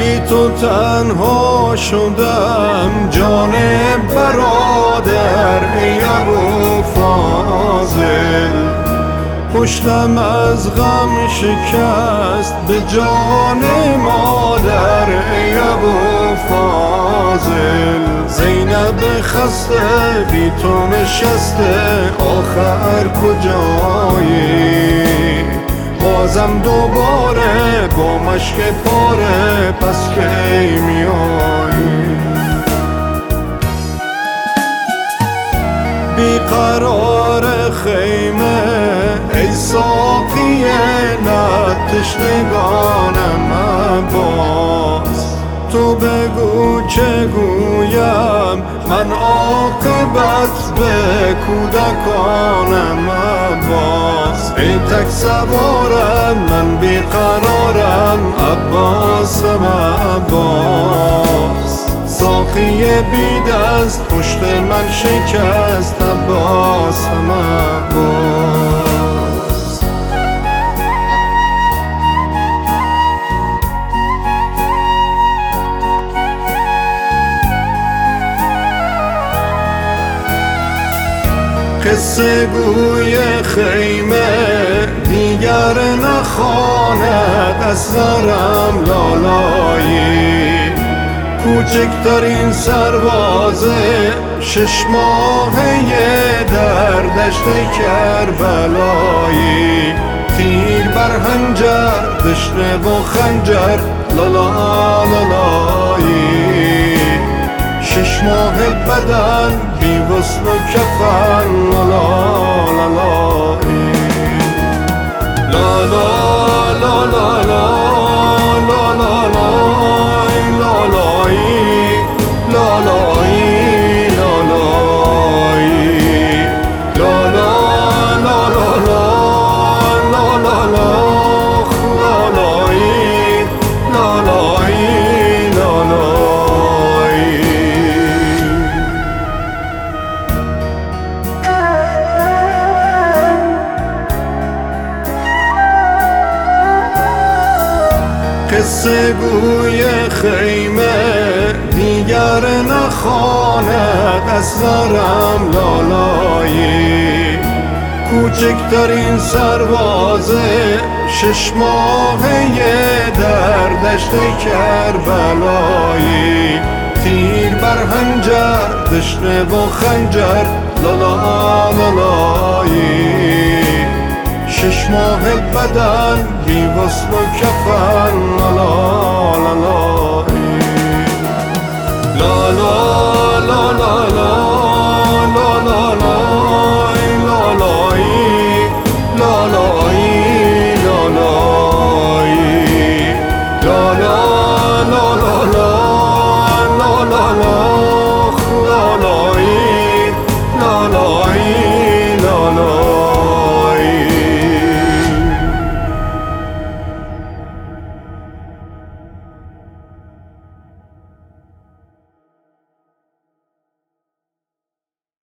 بی تو تنها شدم جان برادر ای ابوالفاضل، پشتم از غم شکست به جان مادر ای ابوالفاضل. زینب خسته بی تو نشسته آخر کجایی؟ بازم دوباره با مشک پاره پس کی میایی؟ بیقرار خیمه ای ساقی نه تشنگانم باز، تو بگو چه گویم من عاقبت به کودکانم باز. ای تک سوارم من بیقرارم عباسم عباس، ساقی بی دست پشت من شکست عباسم عباس. قصه گوی خیمه دیگر نخواند از سرم لالایی، کوچکترین سربازه 6 ماهه در دشت کربلایی، تیر بر هنجر دشنه و خنجر لالا لالایی، 6 ماه بدن بی غسل و کفن لالا لالایی، لالا لالا لالا قصه گوی خیمه دیگر نخواند از سرم لالایی، کوچکترین سربازه 6 ماهه در دشت کربلایی، تیر بر هنجر دشنه و خنجر لالا لالایی، 6 ماه بدن بی غسل و کفن